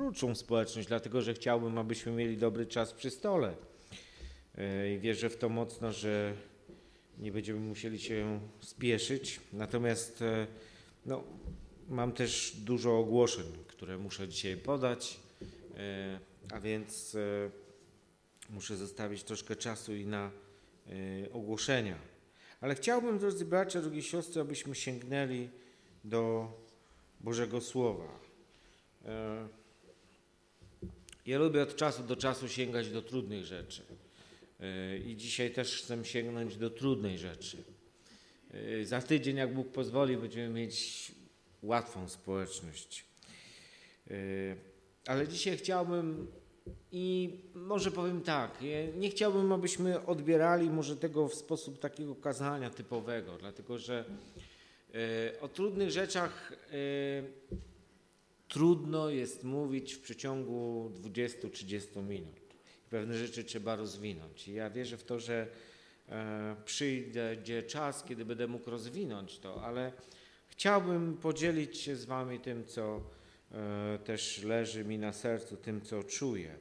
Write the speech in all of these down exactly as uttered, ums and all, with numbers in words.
krótszą społeczność, dlatego że chciałbym, abyśmy mieli dobry czas przy stole. I wierzę w to mocno, że nie będziemy musieli się spieszyć. Natomiast no, mam też dużo ogłoszeń, które muszę dzisiaj podać, a więc muszę zostawić troszkę czasu i na ogłoszenia. Ale chciałbym, drodzy bracia, drogie siostry, abyśmy sięgnęli do Bożego Słowa. Ja lubię od czasu do czasu sięgać do trudnych rzeczy. I dzisiaj też chcę sięgnąć do trudnej rzeczy. Za tydzień, jak Bóg pozwoli, będziemy mieć łatwą społeczność. Ale dzisiaj chciałbym i może powiem tak, nie chciałbym, abyśmy odbierali może tego w sposób takiego kazania typowego, dlatego że o trudnych rzeczach trudno jest mówić w przeciągu dwudziestu trzydziestu minut. Pewne rzeczy trzeba rozwinąć. I ja wierzę w to, że przyjdzie czas, kiedy będę mógł rozwinąć to, ale chciałbym podzielić się z wami tym, co też leży mi na sercu, tym, co czuję.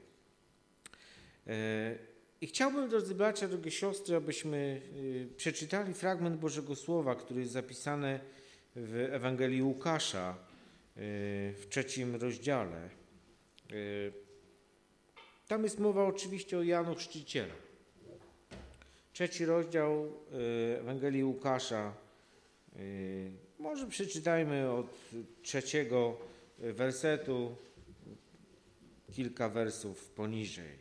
I chciałbym, drodzy bracia, drogie siostry, abyśmy przeczytali fragment Bożego Słowa, który jest zapisany w Ewangelii Łukasza w trzecim rozdziale. Tam jest mowa oczywiście o Janu Chrzcicielu. Trzeci rozdział Ewangelii Łukasza. Może przeczytajmy od trzeciego wersetu, kilka wersów poniżej.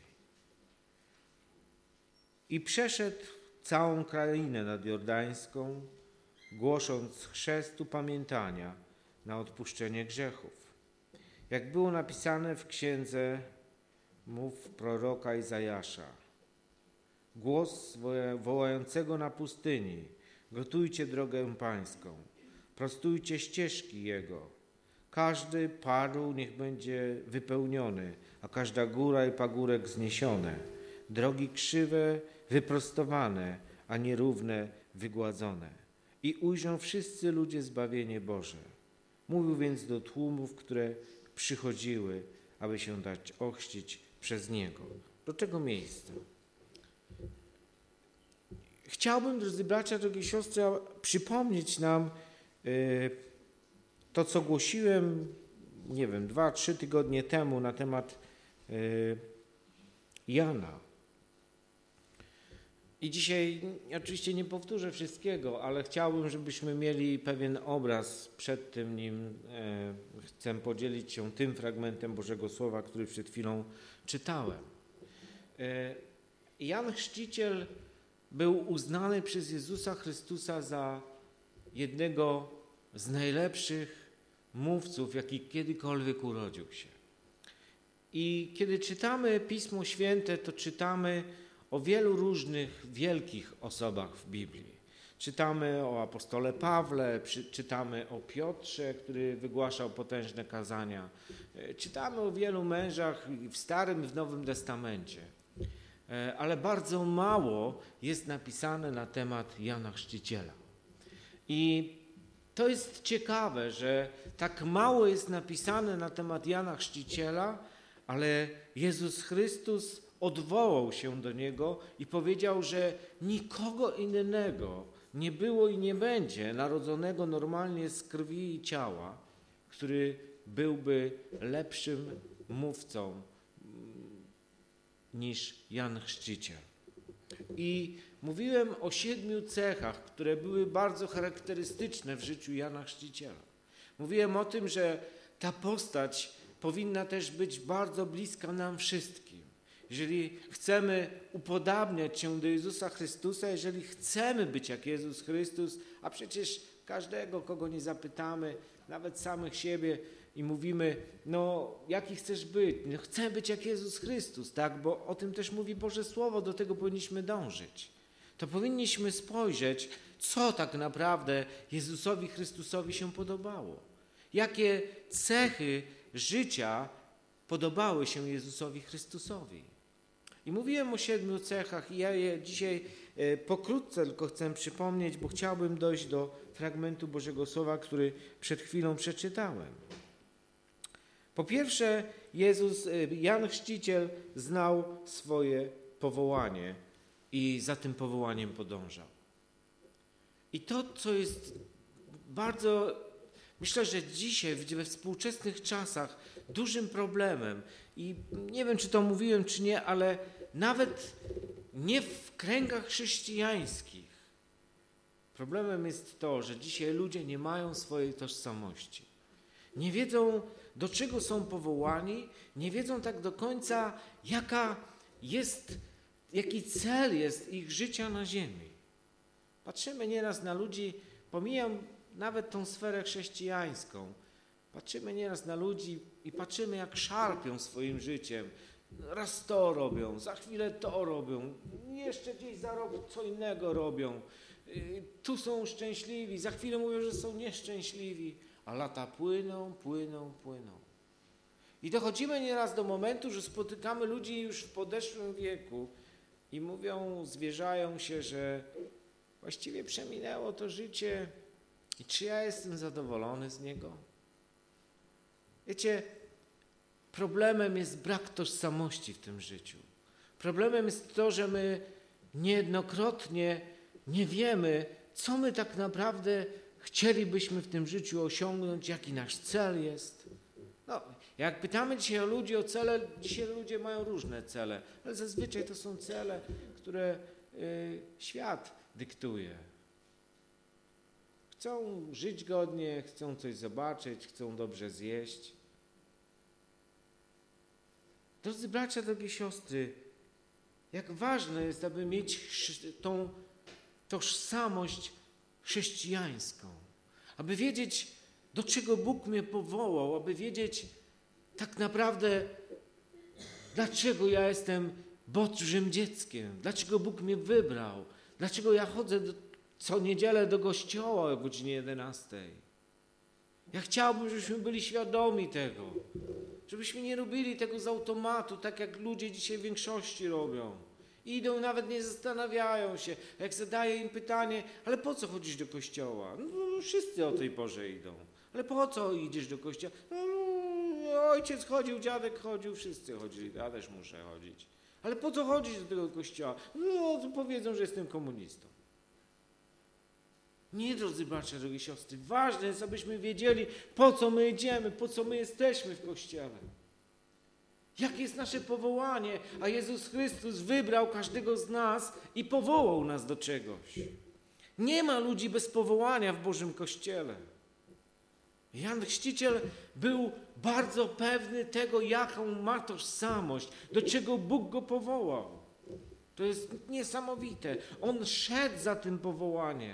I przeszedł całą krainę nadjordańską, głosząc chrzest upamiętania na odpuszczenie grzechów. Jak było napisane w księdze mów proroka Izajasza. Głos wołającego na pustyni, gotujcie drogę pańską, prostujcie ścieżki Jego. Każdy padł niech będzie wypełniony, a każda góra i pagórek zniesione. Drogi krzywe, wyprostowane, a nierówne, wygładzone. I ujrzą wszyscy ludzie zbawienie Boże. Mówił więc do tłumów, które przychodziły, aby się dać ochrzcić przez Niego. Do tego miejsca. Chciałbym, drodzy bracia, drogie siostry, przypomnieć nam y, to, co głosiłem, nie wiem, dwa, trzy tygodnie temu na temat y, Jana. I dzisiaj oczywiście nie powtórzę wszystkiego, ale chciałbym, żebyśmy mieli pewien obraz przed tym, nim e, chcę podzielić się tym fragmentem Bożego Słowa, który przed chwilą czytałem. E, Jan Chrzciciel był uznany przez Jezusa Chrystusa za jednego z najlepszych mówców, jaki kiedykolwiek urodził się. I kiedy czytamy Pismo Święte, to czytamy o wielu różnych wielkich osobach w Biblii. Czytamy o apostole Pawle, czytamy o Piotrze, który wygłaszał potężne kazania. Czytamy o wielu mężach w Starym i w Nowym Testamencie. Ale bardzo mało jest napisane na temat Jana Chrzciciela. I to jest ciekawe, że tak mało jest napisane na temat Jana Chrzciciela, ale Jezus Chrystus odwołał się do Niego i powiedział, że nikogo innego nie było i nie będzie narodzonego normalnie z krwi i ciała, który byłby lepszym mówcą niż Jan Chrzciciel. I mówiłem o siedmiu cechach, które były bardzo charakterystyczne w życiu Jana Chrzciciela. Mówiłem o tym, że ta postać powinna też być bardzo bliska nam wszystkim. Jeżeli chcemy upodabniać się do Jezusa Chrystusa, jeżeli chcemy być jak Jezus Chrystus, a przecież każdego, kogo nie zapytamy, nawet samych siebie i mówimy, no jaki chcesz być? No, chcę być jak Jezus Chrystus, tak? Bo o tym też mówi Boże Słowo, do tego powinniśmy dążyć. To powinniśmy spojrzeć, co tak naprawdę Jezusowi Chrystusowi się podobało. Jakie cechy życia podobały się Jezusowi Chrystusowi. I mówiłem o siedmiu cechach i ja je dzisiaj e, pokrótce tylko chcę przypomnieć, bo chciałbym dojść do fragmentu Bożego Słowa, który przed chwilą przeczytałem. Po pierwsze, Jezus, Jan Chrzciciel znał swoje powołanie i za tym powołaniem podążał. I to, co jest bardzo, myślę, że dzisiaj we współczesnych czasach dużym problemem i nie wiem, czy to mówiłem, czy nie, ale nawet nie w kręgach chrześcijańskich. Problemem jest to, że dzisiaj ludzie nie mają swojej tożsamości. Nie wiedzą, do czego są powołani, nie wiedzą tak do końca, jaka jest, jaki cel jest ich życia na ziemi. Patrzymy nieraz na ludzi, pomijam nawet tą sferę chrześcijańską, patrzymy nieraz na ludzi i patrzymy, jak szarpią swoim życiem. Raz to robią, za chwilę to robią, jeszcze gdzieś za rok co innego robią. Tu są szczęśliwi, za chwilę mówią, że są nieszczęśliwi, a lata płyną, płyną, płyną. I dochodzimy nieraz do momentu, że spotykamy ludzi już w podeszłym wieku i mówią, zwierzają się, że właściwie przeminęło to życie i czy ja jestem zadowolony z niego? Wiecie, problemem jest brak tożsamości w tym życiu. Problemem jest to, że my niejednokrotnie nie wiemy, co my tak naprawdę chcielibyśmy w tym życiu osiągnąć, jaki nasz cel jest. No, jak pytamy dzisiaj o ludzi o cele, dzisiaj ludzie mają różne cele, ale zazwyczaj to są cele, które y, świat dyktuje. Chcą żyć godnie, chcą coś zobaczyć, chcą dobrze zjeść. Drodzy bracia, drogie siostry, jak ważne jest, aby mieć tą tożsamość chrześcijańską, aby wiedzieć, do czego Bóg mnie powołał, aby wiedzieć tak naprawdę, dlaczego ja jestem Bożym dzieckiem, dlaczego Bóg mnie wybrał, dlaczego ja chodzę do, co niedzielę do kościoła o godzinie jedenastej. Ja chciałbym, żebyśmy byli świadomi tego, żebyśmy nie robili tego z automatu, tak jak ludzie dzisiaj w większości robią. Idą, nawet nie zastanawiają się. Jak zadaję im pytanie, ale po co chodzisz do kościoła? No, wszyscy o tej porze idą. Ale po co idziesz do kościoła? No, ojciec chodził, dziadek chodził, wszyscy chodzili, ja też muszę chodzić. Ale po co chodzić do tego kościoła? No, to powiedzą, że jestem komunistą. Nie, drodzy bracia, drogie siostry, ważne jest, abyśmy wiedzieli, po co my idziemy, po co my jesteśmy w kościele. Jakie jest nasze powołanie, a Jezus Chrystus wybrał każdego z nas i powołał nas do czegoś. Nie ma ludzi bez powołania w Bożym Kościele. Jan Chrzciciel był bardzo pewny tego, jaką ma tożsamość, do czego Bóg go powołał. To jest niesamowite. On szedł za tym powołaniem.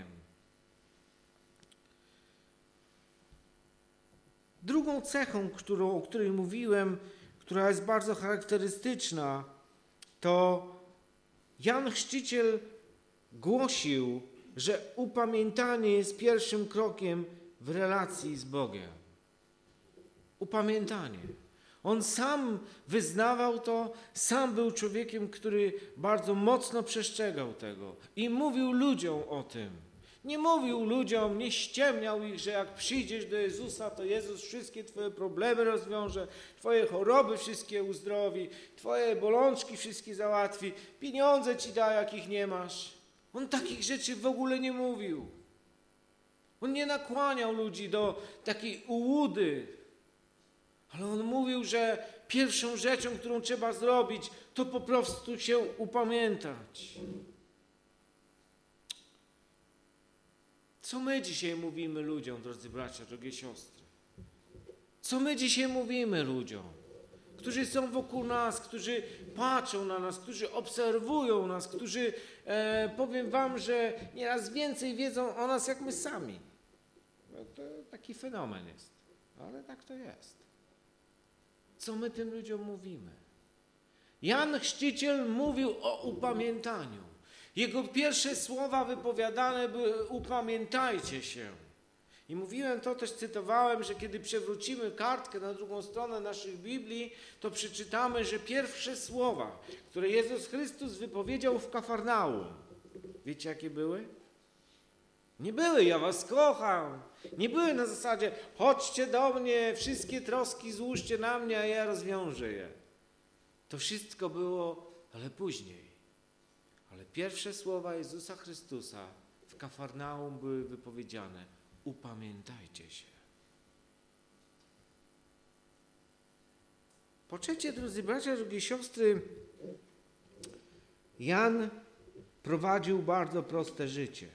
Drugą cechą, którą, o której mówiłem, która jest bardzo charakterystyczna, to Jan Chrzciciel głosił, że upamiętanie jest pierwszym krokiem w relacji z Bogiem. Upamiętanie. On sam wyznawał to, sam był człowiekiem, który bardzo mocno przestrzegał tego i mówił ludziom o tym. Nie mówił ludziom, nie ściemniał ich, że jak przyjdziesz do Jezusa, to Jezus wszystkie twoje problemy rozwiąże, twoje choroby wszystkie uzdrowi, twoje bolączki wszystkie załatwi, pieniądze ci da, jakich nie masz. On takich rzeczy w ogóle nie mówił. On nie nakłaniał ludzi do takiej ułudy, ale on mówił, że pierwszą rzeczą, którą trzeba zrobić, to po prostu się upamiętać. Co my dzisiaj mówimy ludziom, drodzy bracia, drogie siostry? Co my dzisiaj mówimy ludziom, którzy są wokół nas, którzy patrzą na nas, którzy obserwują nas, którzy, e, powiem wam, że nieraz więcej wiedzą o nas, jak my sami. No to taki fenomen jest, ale tak to jest. Co my tym ludziom mówimy? Jan Chrzciciel mówił o upamiętaniu. Jego pierwsze słowa wypowiadane były: upamiętajcie się. I mówiłem to, też cytowałem, że kiedy przewrócimy kartkę na drugą stronę naszych Biblii, to przeczytamy, że pierwsze słowa, które Jezus Chrystus wypowiedział w Kafarnaum, wiecie jakie były? Nie były, ja was kocham. Nie były na zasadzie, chodźcie do mnie, wszystkie troski złóżcie na mnie, a ja rozwiążę je. To wszystko było, ale później. Ale pierwsze słowa Jezusa Chrystusa w Kafarnaum były wypowiedziane. Upamiętajcie się. Po trzecie, drodzy bracia, drogie siostry, Jan prowadził bardzo proste życie.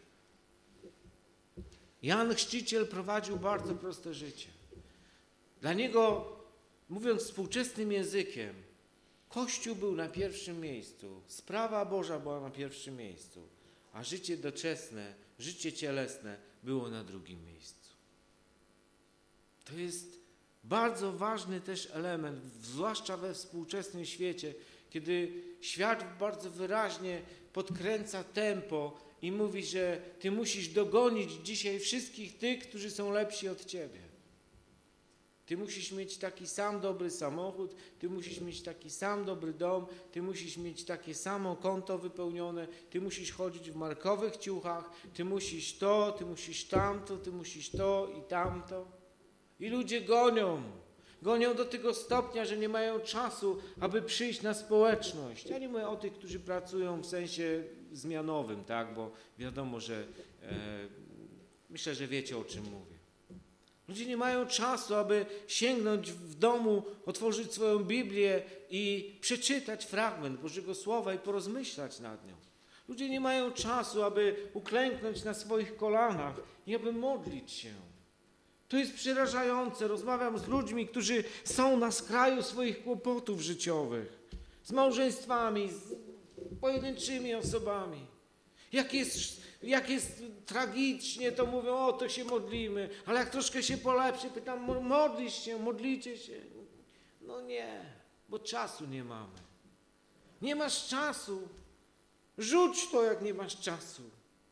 Jan Chrzciciel prowadził bardzo proste życie. Dla niego, mówiąc współczesnym językiem, Kościół był na pierwszym miejscu, sprawa Boża była na pierwszym miejscu, a życie doczesne, życie cielesne było na drugim miejscu. To jest bardzo ważny też element, zwłaszcza we współczesnym świecie, kiedy świat bardzo wyraźnie podkręca tempo i mówi, że ty musisz dogonić dzisiaj wszystkich tych, którzy są lepsi od ciebie. Ty musisz mieć taki sam dobry samochód, ty musisz mieć taki sam dobry dom, ty musisz mieć takie samo konto wypełnione, ty musisz chodzić w markowych ciuchach, ty musisz to, ty musisz tamto, ty musisz to i tamto. I ludzie gonią, gonią do tego stopnia, że nie mają czasu, aby przyjść na społeczność. Ja nie mówię o tych, którzy pracują w sensie zmianowym, tak, bo wiadomo, że e, myślę, że wiecie, o czym mówię. Ludzie nie mają czasu, aby sięgnąć w domu, otworzyć swoją Biblię i przeczytać fragment Bożego Słowa i porozmyślać nad nią. Ludzie nie mają czasu, aby uklęknąć na swoich kolanach i aby modlić się. To jest przerażające. Rozmawiam z ludźmi, którzy są na skraju swoich kłopotów życiowych, z małżeństwami, z pojedynczymi osobami. Jak jest, jak jest tragicznie, to mówią, o, to się modlimy, ale jak troszkę się polepszy, pytam, modlisz się, modlicie się. No nie, bo czasu nie mamy. Nie masz czasu. Rzuć to, jak nie masz czasu.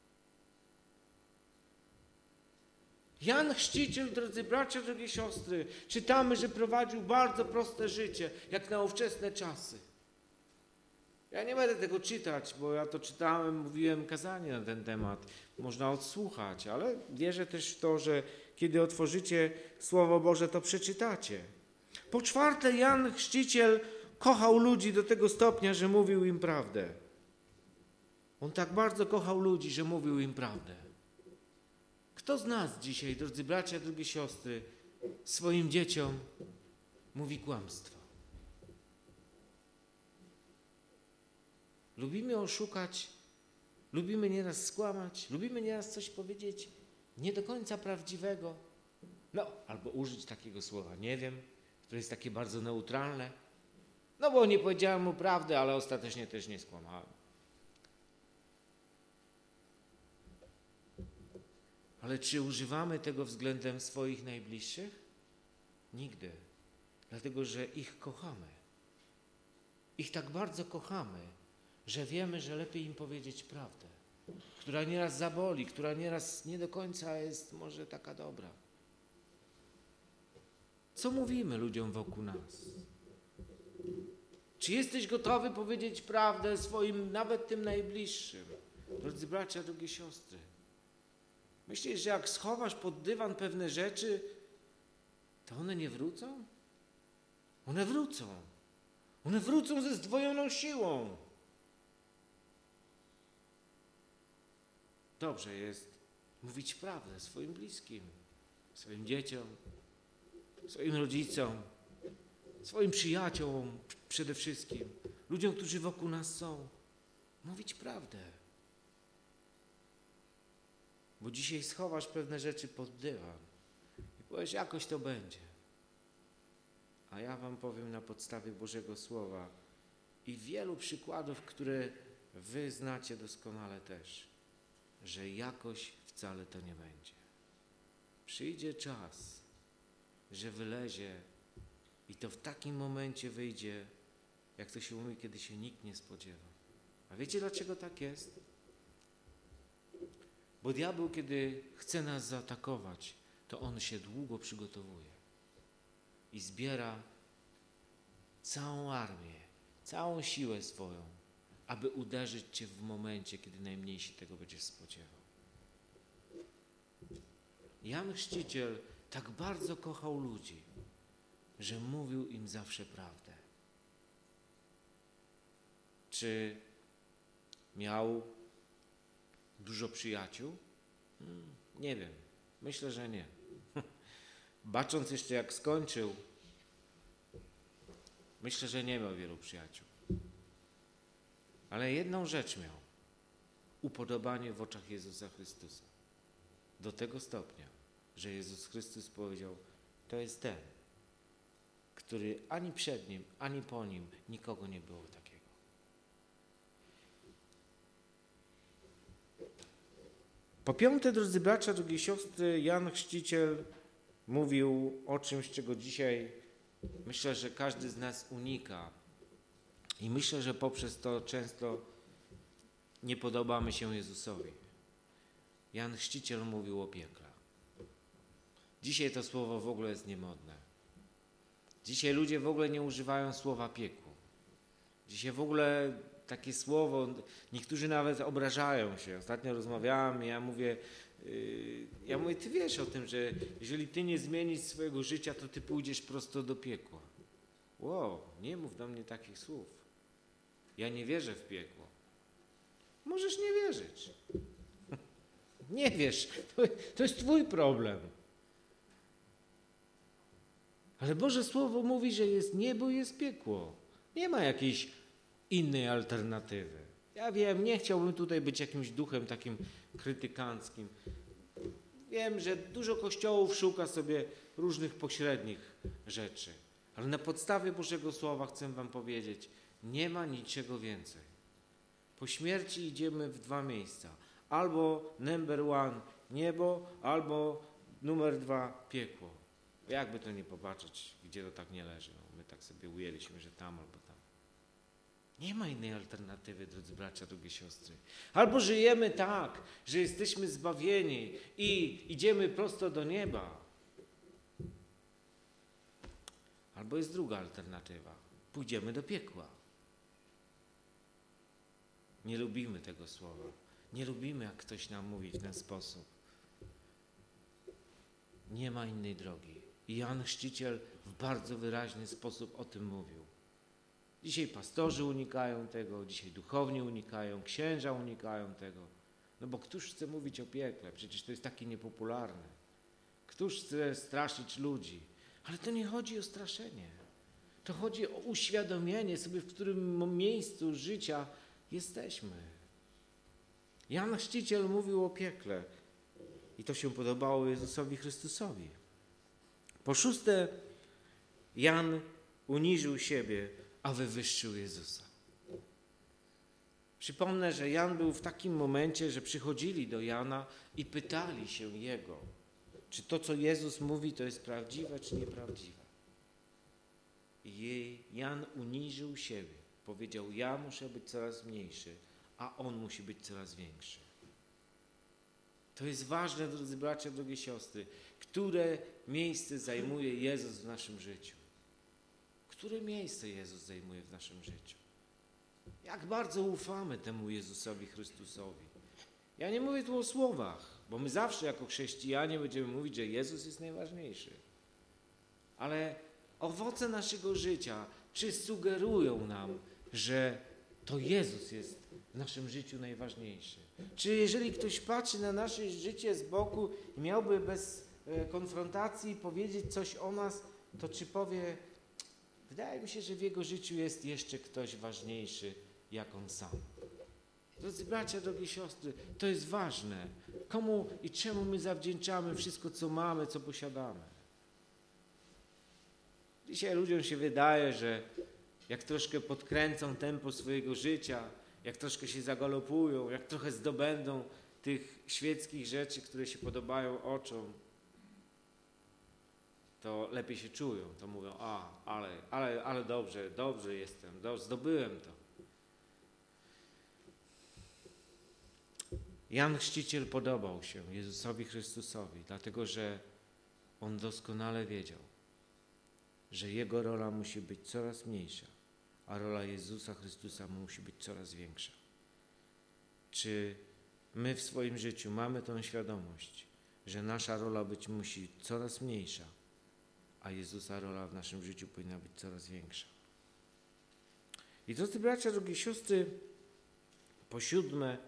Jan Chrzciciel, drodzy bracia, drogie siostry, czytamy, że prowadził bardzo proste życie, jak na ówczesne czasy. Ja nie będę tego czytać, bo ja to czytałem, mówiłem kazanie na ten temat. Można odsłuchać, ale wierzę też w to, że kiedy otworzycie Słowo Boże, to przeczytacie. Po czwarte, Jan Chrzciciel kochał ludzi do tego stopnia, że mówił im prawdę. On tak bardzo kochał ludzi, że mówił im prawdę. Kto z nas dzisiaj, drodzy bracia, drogie siostry, swoim dzieciom mówi kłamstwo? Lubimy oszukać, lubimy nieraz skłamać, lubimy nieraz coś powiedzieć nie do końca prawdziwego. No, albo użyć takiego słowa, nie wiem, które jest takie bardzo neutralne. No bo nie powiedziałem mu prawdy, ale ostatecznie też nie skłamałem. Ale czy używamy tego względem swoich najbliższych? Nigdy. Dlatego, że ich kochamy. Ich tak bardzo kochamy, że wiemy, że lepiej im powiedzieć prawdę, która nieraz zaboli, która nieraz nie do końca jest może taka dobra. Co mówimy ludziom wokół nas? Czy jesteś gotowy powiedzieć prawdę swoim, nawet tym najbliższym? Drodzy bracia, drogie siostry, myślisz, że jak schowasz pod dywan pewne rzeczy, to one nie wrócą? One wrócą. One wrócą ze zdwojoną siłą. Dobrze jest mówić prawdę swoim bliskim, swoim dzieciom, swoim rodzicom, swoim przyjaciołom przede wszystkim, ludziom, którzy wokół nas są. Mówić prawdę. Bo dzisiaj schowasz pewne rzeczy pod dywan i powiesz, jakoś to będzie. A ja wam powiem na podstawie Bożego Słowa i wielu przykładów, które wy znacie doskonale też, że jakoś wcale to nie będzie. Przyjdzie czas, że wylezie i to w takim momencie wyjdzie, jak to się mówi, kiedy się nikt nie spodziewa. A wiecie, dlaczego tak jest? Bo diabeł, kiedy chce nas zaatakować, to on się długo przygotowuje i zbiera całą armię, całą siłę swoją, aby uderzyć cię w momencie, kiedy najmniej się tego będziesz spodziewał. Jan Chrzciciel tak bardzo kochał ludzi, że mówił im zawsze prawdę. Czy miał dużo przyjaciół? Hmm, nie wiem. Myślę, że nie. Bacząc jeszcze jak skończył, myślę, że nie miał wielu przyjaciół. Ale jedną rzecz miał. Upodobanie w oczach Jezusa Chrystusa. Do tego stopnia, że Jezus Chrystus powiedział, to jest ten, który ani przed Nim, ani po Nim nikogo nie było takiego. Po piąte, drodzy bracia, drogie siostry, Jan Chrzciciel mówił o czymś, czego dzisiaj myślę, że każdy z nas unika. I myślę, że poprzez to często nie podobamy się Jezusowi. Jan Chrzciciel mówił o piekle. Dzisiaj to słowo w ogóle jest niemodne. Dzisiaj ludzie w ogóle nie używają słowa piekło. Dzisiaj w ogóle takie słowo, niektórzy nawet obrażają się. Ostatnio rozmawiałem i ja mówię, yy, ja mówię, ty wiesz o tym, że jeżeli ty nie zmienisz swojego życia, to ty pójdziesz prosto do piekła. Wow, nie mów do mnie takich słów. Ja nie wierzę w piekło. Możesz nie wierzyć. Nie wiesz, to, to jest twój problem. Ale Boże Słowo mówi, że jest niebo i jest piekło. Nie ma jakiejś innej alternatywy. Ja wiem, nie chciałbym tutaj być jakimś duchem takim krytykanckim. Wiem, że dużo kościołów szuka sobie różnych pośrednich rzeczy. Ale na podstawie Bożego Słowa chcę wam powiedzieć, nie ma niczego więcej. Po śmierci idziemy w dwa miejsca. Albo number one niebo, albo numer dwa piekło. Jakby to nie popatrzeć, gdzie to tak nie leży. No, my tak sobie ujęliśmy, że tam albo tam. Nie ma innej alternatywy, drodzy bracia, drogie siostry. Albo żyjemy tak, że jesteśmy zbawieni i idziemy prosto do nieba. Albo jest druga alternatywa. Pójdziemy do piekła. Nie lubimy tego słowa. Nie lubimy, jak ktoś nam mówi w ten sposób. Nie ma innej drogi. I Jan Chrzciciel w bardzo wyraźny sposób o tym mówił. Dzisiaj pastorzy unikają tego, dzisiaj duchowni unikają, księża unikają tego. No bo któż chce mówić o piekle? Przecież to jest takie niepopularne. Któż chce straszyć ludzi? Ale to nie chodzi o straszenie. To chodzi o uświadomienie sobie, w którym miejscu życia jesteśmy. Jan Chrzciciel mówił o piekle i to się podobało Jezusowi Chrystusowi. Po szóste, Jan uniżył siebie, a wywyższył Jezusa. Przypomnę, że Jan był w takim momencie, że przychodzili do Jana i pytali się Jego, czy to, co Jezus mówi, to jest prawdziwe, czy nieprawdziwe. I Jan uniżył siebie. Powiedział, ja muszę być coraz mniejszy, a On musi być coraz większy. To jest ważne, drodzy bracia, drogie siostry, które miejsce zajmuje Jezus w naszym życiu. Które miejsce Jezus zajmuje w naszym życiu? Jak bardzo ufamy temu Jezusowi Chrystusowi. Ja nie mówię tu o słowach, bo my zawsze jako chrześcijanie będziemy mówić, że Jezus jest najważniejszy. Ale owoce naszego życia, czy sugerują nam, że to Jezus jest w naszym życiu najważniejszy? Czy jeżeli ktoś patrzy na nasze życie z boku i miałby bez konfrontacji powiedzieć coś o nas, to czy powie, wydaje mi się, że w jego życiu jest jeszcze ktoś ważniejszy, jak on sam. Drodzy bracia, drogie siostry, to jest ważne. Komu i czemu my zawdzięczamy wszystko, co mamy, co posiadamy. Dzisiaj ludziom się wydaje, że jak troszkę podkręcą tempo swojego życia, jak troszkę się zagalopują, jak trochę zdobędą tych świeckich rzeczy, które się podobają oczom, to lepiej się czują. To mówią, a, ale, ale, ale dobrze, dobrze jestem, dobrze, zdobyłem to. Jan Chrzciciel podobał się Jezusowi Chrystusowi, dlatego że on doskonale wiedział, że jego rola musi być coraz mniejsza, a rola Jezusa Chrystusa musi być coraz większa. Czy my w swoim życiu mamy tą świadomość, że nasza rola być musi coraz mniejsza, a Jezusa rola w naszym życiu powinna być coraz większa. I drodzy bracia, drogie siostry, po siódme,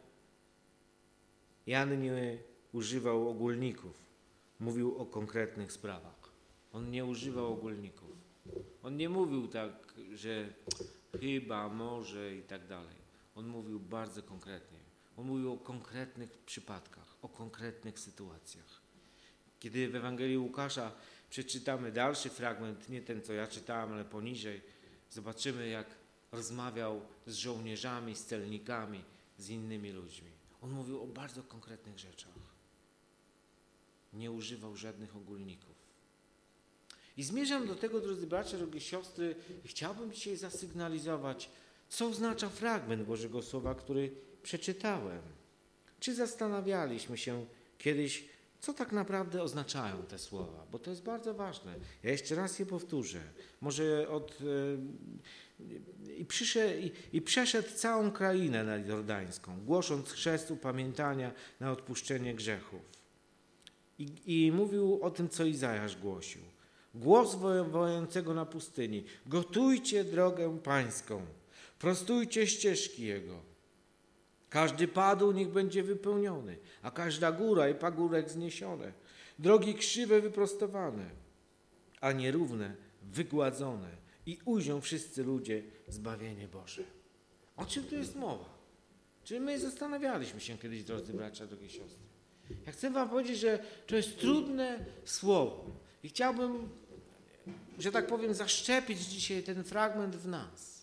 Jan nie używał ogólników, mówił o konkretnych sprawach. On nie używał ogólników. On nie mówił tak, że chyba, może i tak dalej. On mówił bardzo konkretnie. On mówił o konkretnych przypadkach, o konkretnych sytuacjach. Kiedy w Ewangelii Łukasza przeczytamy dalszy fragment, nie ten, co ja czytałem, ale poniżej, zobaczymy, jak rozmawiał z żołnierzami, z celnikami, z innymi ludźmi. On mówił o bardzo konkretnych rzeczach. Nie używał żadnych ogólników. I zmierzam do tego, drodzy bracia, drogie siostry, chciałbym dzisiaj zasygnalizować, co oznacza fragment Bożego Słowa, który przeczytałem. Czy zastanawialiśmy się kiedyś, co tak naprawdę oznaczają te słowa? Bo to jest bardzo ważne. Ja jeszcze raz je powtórzę. Może od... I, przyszedł, i, I przeszedł całą krainę nadjordańską, głosząc chrzest upamiętania na odpuszczenie grzechów. I, I mówił o tym, co Izajasz głosił. Głos wołającego na pustyni. Gotujcie drogę pańską. Prostujcie ścieżki Jego. Każdy padł niech będzie wypełniony, a każda góra i pagórek zniesione. Drogi krzywe wyprostowane, a nierówne wygładzone. I ujrzą wszyscy ludzie zbawienie Boże. O czym tu jest mowa? Czy my zastanawialiśmy się kiedyś, drodzy bracia, drogie siostry? Ja chcę wam powiedzieć, że to jest trudne słowo. I chciałbym, że tak powiem, zaszczepić dzisiaj ten fragment w nas.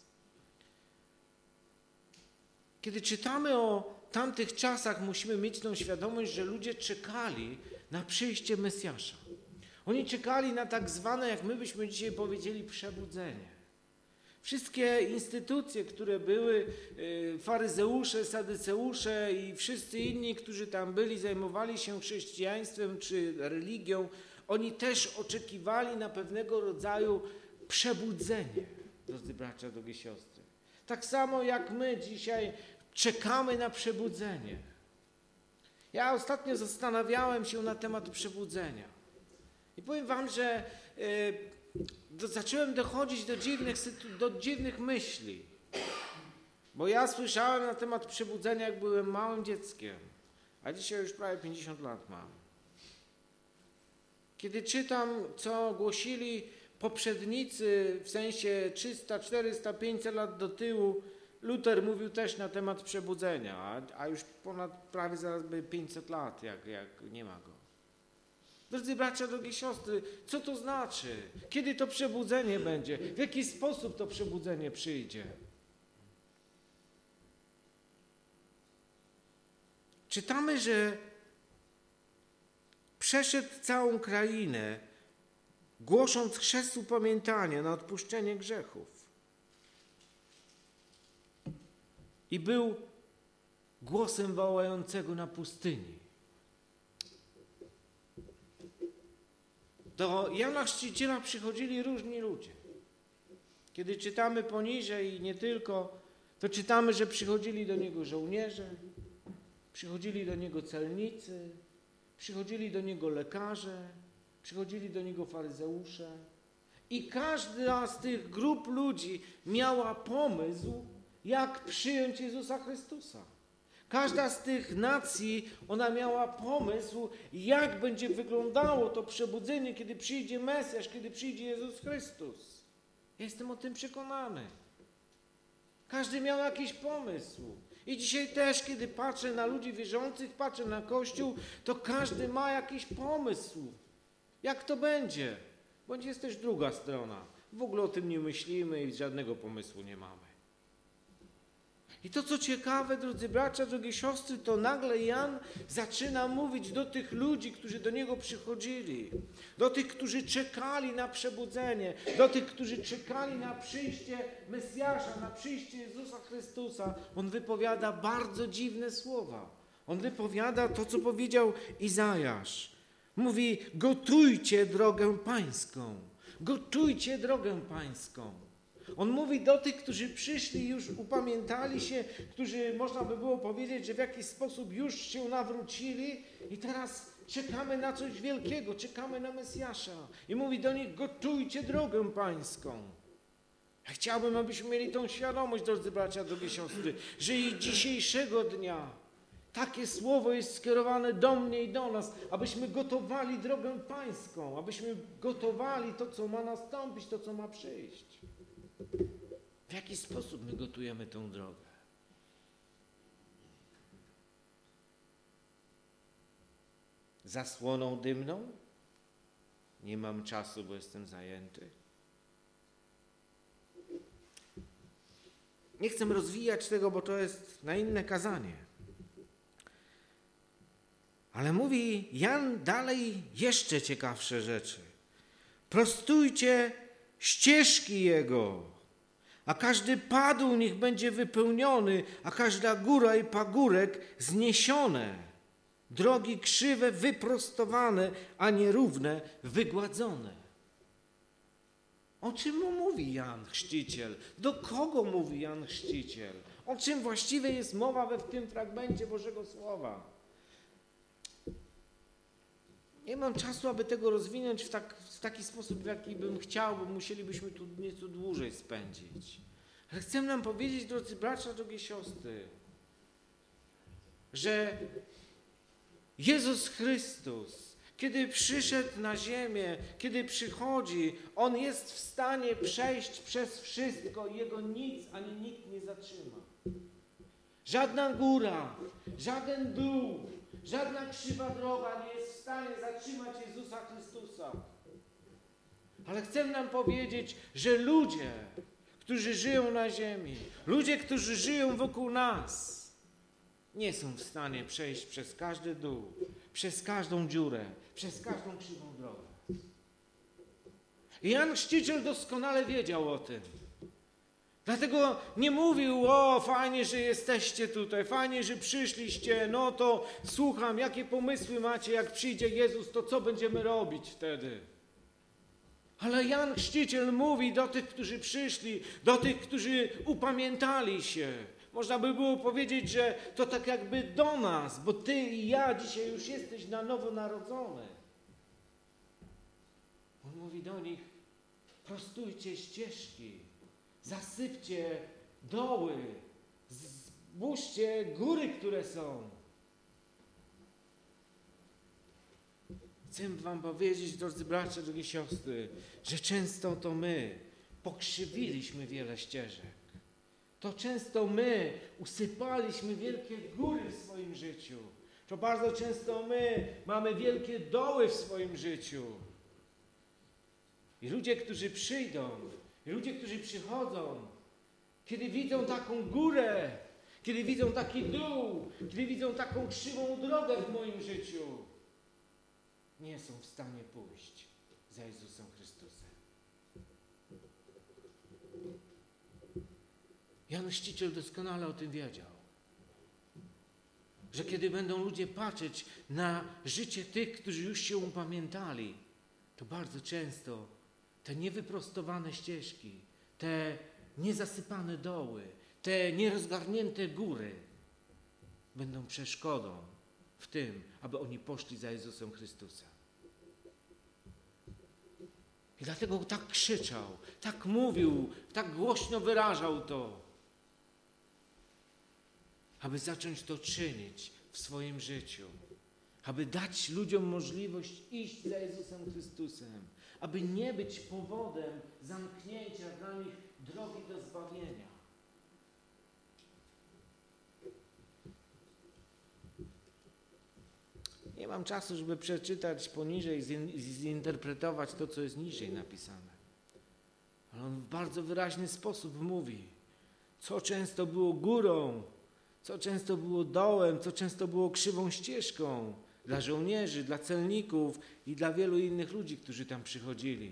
Kiedy czytamy o tamtych czasach, musimy mieć tą świadomość, że ludzie czekali na przyjście Mesjasza. Oni czekali na tak zwane, jak my byśmy dzisiaj powiedzieli, przebudzenie. Wszystkie instytucje, które były, faryzeusze, sadyceusze i wszyscy inni, którzy tam byli, zajmowali się chrześcijaństwem czy religią, oni też oczekiwali na pewnego rodzaju przebudzenie, drodzy bracia, drogie siostry. Tak samo jak my dzisiaj czekamy na przebudzenie. Ja ostatnio zastanawiałem się na temat przebudzenia. I powiem wam, że y, do, zacząłem dochodzić do dziwnych, do dziwnych myśli. Bo ja słyszałem na temat przebudzenia, jak byłem małym dzieckiem. A dzisiaj już prawie pięćdziesiąt lat mam. Kiedy czytam, co głosili poprzednicy, w sensie trzysta, czterysta, pięćset lat do tyłu, Luter mówił też na temat przebudzenia, a, a już ponad prawie zaraz by pięćset lat, jak, jak nie ma go. Drodzy bracia, drogie siostry, co to znaczy? Kiedy to przebudzenie będzie? W jaki sposób to przebudzenie przyjdzie? Czytamy, że przeszedł całą krainę, głosząc chrzest upamiętania na odpuszczenie grzechów. I był głosem wołającego na pustyni. Do Jana Chrzciciela przychodzili różni ludzie. Kiedy czytamy poniżej i nie tylko, to czytamy, że przychodzili do niego żołnierze, przychodzili do niego celnicy, przychodzili do niego lekarze, przychodzili do niego faryzeusze. I każda z tych grup ludzi miała pomysł, jak przyjąć Jezusa Chrystusa. Każda z tych nacji, ona miała pomysł, jak będzie wyglądało to przebudzenie, kiedy przyjdzie Mesjasz, kiedy przyjdzie Jezus Chrystus. Ja jestem o tym przekonany. Każdy miał jakiś pomysł. I dzisiaj też, kiedy patrzę na ludzi wierzących, patrzę na Kościół, to każdy ma jakiś pomysł. Jak to będzie? Bądź jest też druga strona. W ogóle o tym nie myślimy i żadnego pomysłu nie mamy. I to, co ciekawe, drodzy bracia, drogie siostry, to nagle Jan zaczyna mówić do tych ludzi, którzy do niego przychodzili, do tych, którzy czekali na przebudzenie, do tych, którzy czekali na przyjście Mesjasza, na przyjście Jezusa Chrystusa. On wypowiada bardzo dziwne słowa. On wypowiada to, co powiedział Izajasz. Mówi, gotujcie drogę pańską, gotujcie drogę pańską. On mówi do tych, którzy przyszli, już upamiętali się, którzy, można by było powiedzieć, że w jakiś sposób już się nawrócili i teraz czekamy na coś wielkiego, czekamy na Mesjasza. I mówi do nich, gotujcie drogę pańską. Ja chciałbym, abyśmy mieli tą świadomość, drodzy bracia, drogie siostry, że i dzisiejszego dnia takie słowo jest skierowane do mnie i do nas, abyśmy gotowali drogę pańską, abyśmy gotowali to, co ma nastąpić, to, co ma przyjść. W jaki sposób my gotujemy tę drogę? Zasłoną dymną? Nie mam czasu, bo jestem zajęty. Nie chcę rozwijać tego, bo to jest na inne kazanie. Ale mówi Jan dalej jeszcze ciekawsze rzeczy. Prostujcie ścieżki Jego, a każdy padł niech będzie wypełniony, a każda góra i pagórek zniesione. Drogi krzywe wyprostowane, a nierówne wygładzone. O czym mu mówi Jan Chrzciciel? Do kogo mówi Jan Chrzciciel? O czym właściwie jest mowa we w tym fragmencie Bożego Słowa? Nie mam czasu, aby tego rozwinąć w, tak, w taki sposób, w jaki bym chciał, bo musielibyśmy tu nieco dłużej spędzić. Ale chcę nam powiedzieć, drodzy bracia, drogie siostry, że Jezus Chrystus, kiedy przyszedł na ziemię, kiedy przychodzi, On jest w stanie przejść przez wszystko i Jego nic ani nikt nie zatrzyma. Żadna góra, żaden dół, żadna krzywa droga nie jest w stanie zatrzymać Jezusa Chrystusa. Ale chcę nam powiedzieć, że ludzie, którzy żyją na ziemi, ludzie, którzy żyją wokół nas, nie są w stanie przejść przez każdy dół, przez każdą dziurę, przez każdą krzywą drogę. I Jan Chrzciciel doskonale wiedział o tym. Dlatego nie mówił, o fajnie, że jesteście tutaj, fajnie, że przyszliście, no to słucham, jakie pomysły macie, jak przyjdzie Jezus, to co będziemy robić wtedy? Ale Jan Chrzciciel mówi do tych, którzy przyszli, do tych, którzy upamiętali się. Można by było powiedzieć, że to tak jakby do nas, bo ty i ja dzisiaj już jesteś na nowo narodzony. On mówi do nich, prostujcie ścieżki, zasypcie doły, zbóżcie góry, które są. Chcę wam powiedzieć, drodzy bracia, drogie siostry, że często to my pokrzywiliśmy wiele ścieżek. To często my usypaliśmy wielkie góry w swoim życiu. To bardzo często my mamy wielkie doły w swoim życiu. I ludzie, którzy przyjdą, i ludzie, którzy przychodzą, kiedy widzą taką górę, kiedy widzą taki dół, kiedy widzą taką krzywą drogę w moim życiu, nie są w stanie pójść za Jezusem Chrystusem. Jan Chrzciciel doskonale o tym wiedział, że kiedy będą ludzie patrzeć na życie tych, którzy już się upamiętali, to bardzo często te niewyprostowane ścieżki, te niezasypane doły, te nierozgarnięte góry będą przeszkodą w tym, aby oni poszli za Jezusem Chrystusem. I dlatego tak krzyczał, tak mówił, tak głośno wyrażał to, aby zacząć to czynić w swoim życiu, aby dać ludziom możliwość iść za Jezusem Chrystusem, aby nie być powodem zamknięcia dla nich drogi do zbawienia. Nie mam czasu, żeby przeczytać poniżej, zinterpretować to, co jest niżej napisane. Ale on w bardzo wyraźny sposób mówi, co często było górą, co często było dołem, co często było krzywą ścieżką dla żołnierzy, dla celników i dla wielu innych ludzi, którzy tam przychodzili.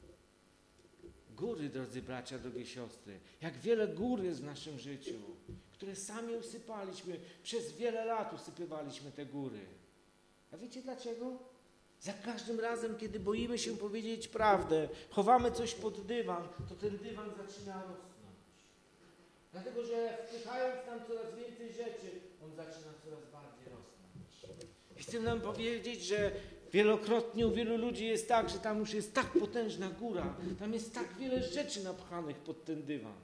Góry, drodzy bracia, drogie siostry, jak wiele gór jest w naszym życiu, które sami usypaliśmy, przez wiele lat usypywaliśmy te góry. A wiecie dlaczego? Za każdym razem, kiedy boimy się powiedzieć prawdę, chowamy coś pod dywan, to ten dywan zaczyna rosnąć. Dlatego, że wpychając tam coraz więcej rzeczy, on zaczyna coraz bardziej rosnąć. I chcę nam powiedzieć, że wielokrotnie u wielu ludzi jest tak, że tam już jest tak potężna góra, tam jest tak wiele rzeczy napchanych pod ten dywan,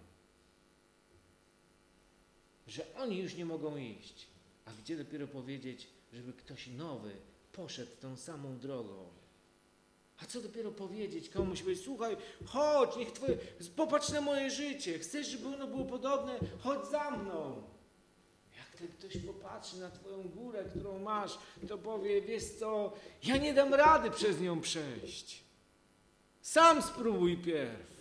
że oni już nie mogą iść. A gdzie dopiero powiedzieć, żeby ktoś nowy poszedł tą samą drogą? A co dopiero powiedzieć komuś, powiedzieć, słuchaj, chodź, niech twoje, popatrz na moje życie, chcesz, żeby ono było podobne, chodź za mną. Jak ten ktoś popatrzy na twoją górę, którą masz, to powie, wiesz co, ja nie dam rady przez nią przejść. Sam spróbuj pierw.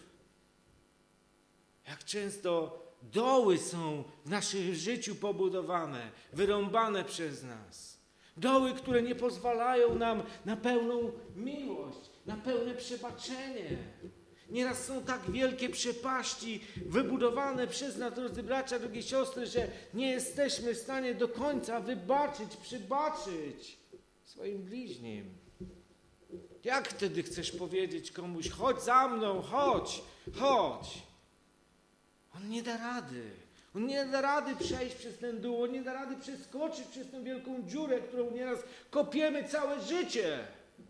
Jak często doły są w naszym życiu pobudowane, wyrąbane przez nas. Doły, które nie pozwalają nam na pełną miłość, na pełne przebaczenie. Nieraz są tak wielkie przepaści wybudowane przez nas, drodzy bracia, drogie siostry, że nie jesteśmy w stanie do końca wybaczyć, przebaczyć swoim bliźnim. Jak wtedy chcesz powiedzieć komuś, chodź za mną, chodź, chodź. On nie da rady. On nie da rady przejść przez ten dół, on nie da rady przeskoczyć przez tę wielką dziurę, którą nieraz kopiemy całe życie.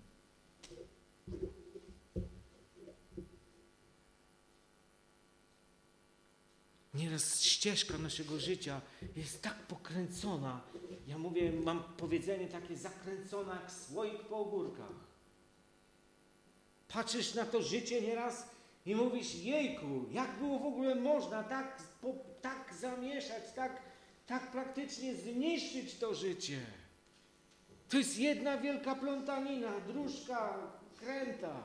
Nieraz ścieżka naszego życia jest tak pokręcona. Ja mówię, mam powiedzenie takie, zakręcona jak słoik po ogórkach. Patrzysz na to życie nieraz i mówisz, jejku, jak było w ogóle można tak, po, tak zamieszać, tak, tak praktycznie zniszczyć to życie. To jest jedna wielka plątanina, dróżka, kręta.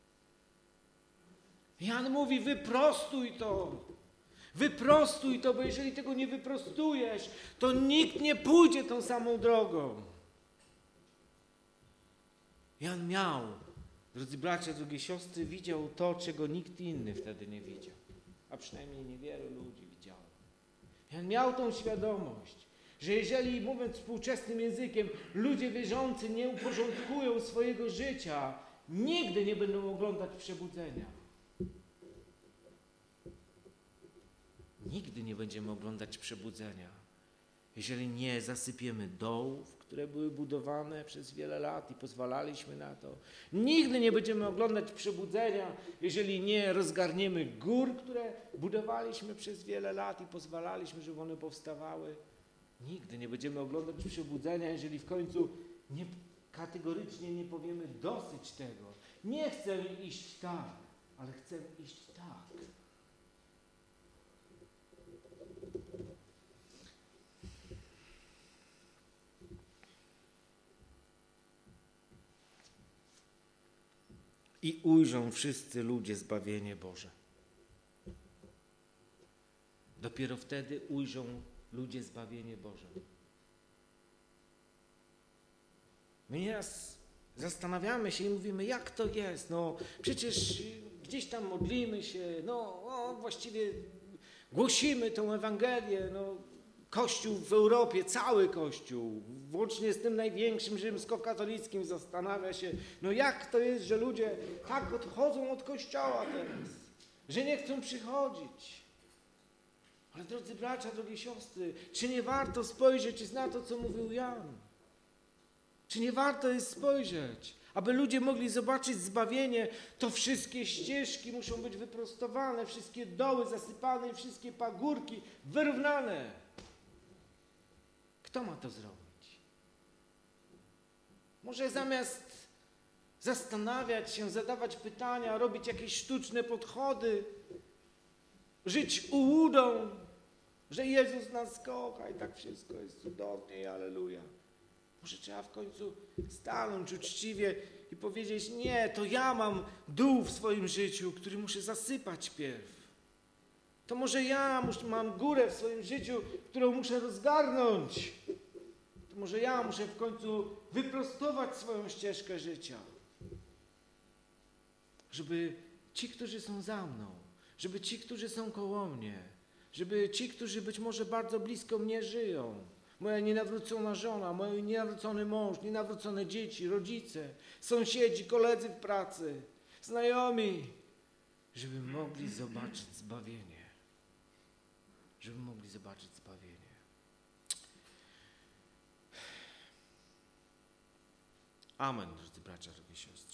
Jan mówi, wyprostuj to. Wyprostuj to, bo jeżeli tego nie wyprostujesz, to nikt nie pójdzie tą samą drogą. Jan miał, drodzy bracia, drogie siostry, widział to, czego nikt inny wtedy nie widział. A przynajmniej niewielu ludzi widziało. Jan miał tą świadomość, że jeżeli, mówiąc współczesnym językiem, ludzie wierzący nie uporządkują swojego życia, nigdy nie będą oglądać przebudzenia. Nigdy nie będziemy oglądać przebudzenia, jeżeli nie zasypiemy dołów, które były budowane przez wiele lat i pozwalaliśmy na to. Nigdy nie będziemy oglądać przebudzenia, jeżeli nie rozgarniemy gór, które budowaliśmy przez wiele lat i pozwalaliśmy, żeby one powstawały. Nigdy nie będziemy oglądać przebudzenia, jeżeli w końcu nie, kategorycznie nie powiemy dosyć tego. Nie chcę iść tak, ale chcę iść tak. I ujrzą wszyscy ludzie zbawienie Boże. Dopiero wtedy ujrzą ludzie zbawienie Boże. My nieraz zastanawiamy się i mówimy, jak to jest? No przecież gdzieś tam modlimy się, no o, właściwie głosimy tą Ewangelię, no Kościół w Europie, cały Kościół, włącznie z tym największym rzymskokatolickim, zastanawia się, no jak to jest, że ludzie tak odchodzą od Kościoła teraz, że nie chcą przychodzić. Ale drodzy bracia, drogie siostry, czy nie warto spojrzeć na to, co mówił Jan? Czy nie warto jest spojrzeć, aby ludzie mogli zobaczyć zbawienie, to wszystkie ścieżki muszą być wyprostowane, wszystkie doły zasypane, wszystkie pagórki wyrównane. Kto ma to zrobić? Może zamiast zastanawiać się, zadawać pytania, robić jakieś sztuczne podchody, żyć ułudą, że Jezus nas kocha i tak wszystko jest cudownie i alleluja. Może trzeba w końcu stanąć uczciwie i powiedzieć, nie, to ja mam dół w swoim życiu, który muszę zasypać pierw. To może ja mus, mam górę w swoim życiu, którą muszę rozgarnąć. To może ja muszę w końcu wyprostować swoją ścieżkę życia. Żeby ci, którzy są za mną, żeby ci, którzy są koło mnie, żeby ci, którzy być może bardzo blisko mnie żyją, moja nienawrócona żona, mój nienawrócony mąż, nienawrócone dzieci, rodzice, sąsiedzi, koledzy w pracy, znajomi, żeby mogli zobaczyć zbawienie. Żeby mogli zobaczyć zbawienie. Amen, drodzy bracia, drogie siostry.